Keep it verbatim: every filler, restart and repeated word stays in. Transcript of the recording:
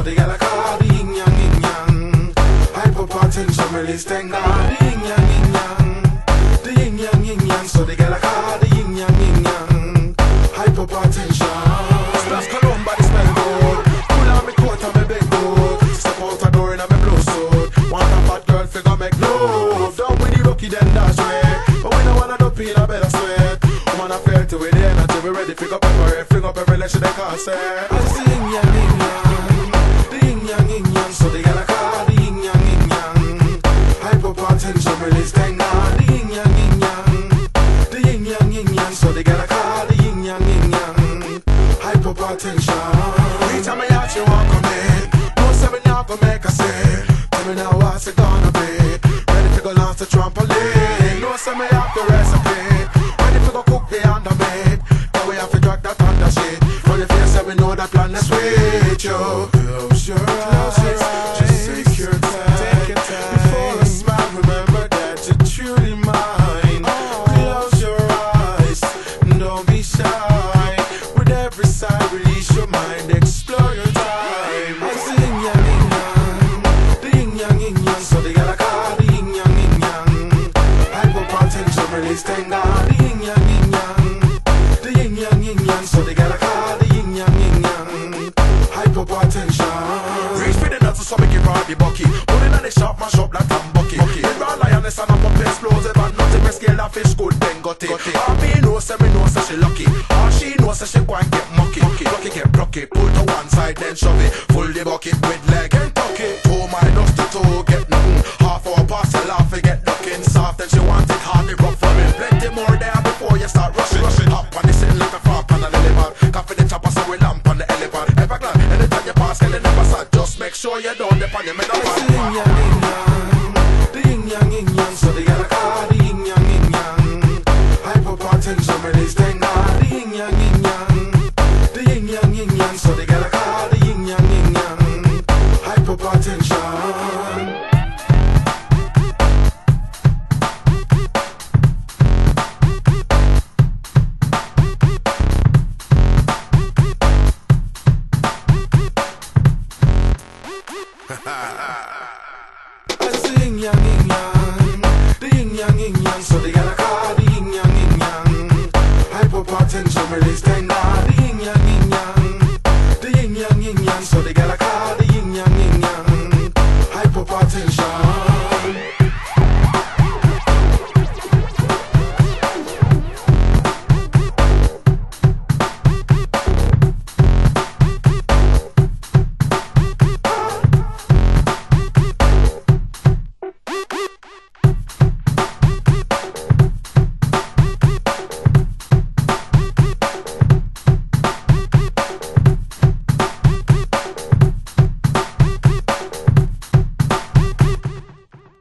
the gal a call the yin yang yin yang. Hypertension release thank God the yin yang yin yang. The yin yang yin yang, so the gal a call the yin yang yin yang. Hypertension. Splash cologne body smell good. Pull on me coat and me big boot. Step out a door in a me blue suit. Want a fat girl figure make love. Down with the rookie then dash way. But we don't wanna do peel a better sweat. Woman a fair to with the energy. We ready figure up every fling up every lecture they can't say. I see yin yang yin yang. The yin yang yin yang, so they got a call the yin yang yin yang. Hypertension release thank God the yin yang yin yang. The yin yang yin yang, so they got a call the yin yang yin yang. Hypertension. Each time I ask you want come in, no say me not gonna make a say. Tell me now what's it gonna be? Ready to go launch the trampoline. No say me have the recipe. Ready to go cook the under bed. Now we have to drag that under shit. Run your face and we know that plan is switch. Yo, close your eyes, just take your time. Before I smile, remember that you're truly mine. Close your eyes, don't be shy. With every sigh, release your mind, explore your time. I see yin yang yin yang, the yin yang yin yang, so they gotta call the yin yang yin yang. Hypertension release thank God the yin yang yin yang. The yin yang yin yang, so they gotta call the yin yang yin yang. Hypertension. Reach for the nuts so make it raw the bucky. Put it on the shop, mash up like a bucky. It raw lioness and a pump explosive and nothing me scale that fish good then got it. All me know say me know say she lucky. All she know say she go and get mucky. Lucky get plucky, pull to one side then shove it. Full the bucket with leg and tuck it. Two minus the two get nothing. Half hour parcel off and get ducking. Soft and she want it hard the rough from it. Plenty more there before you start rushing. Rushing up on the sitting like a frog on an elephant. Coffee the chopper so we lamp on the elephant. Ever glad anytime you pass girl you never sad. Just make sure you don't dip on your middle part. The yin yang yin yang, the yin yang yin yang, so they gotta call the yin yang yin yang. Hypertension release thank God the yin yang yin yang. The yin yang yin yang, so they gotta call the yin yang yin yang. Hypertension. I see yin yang yin yang, the yin yang yin yang, so they gotta call the yin yang yin yang. Hypertension release thank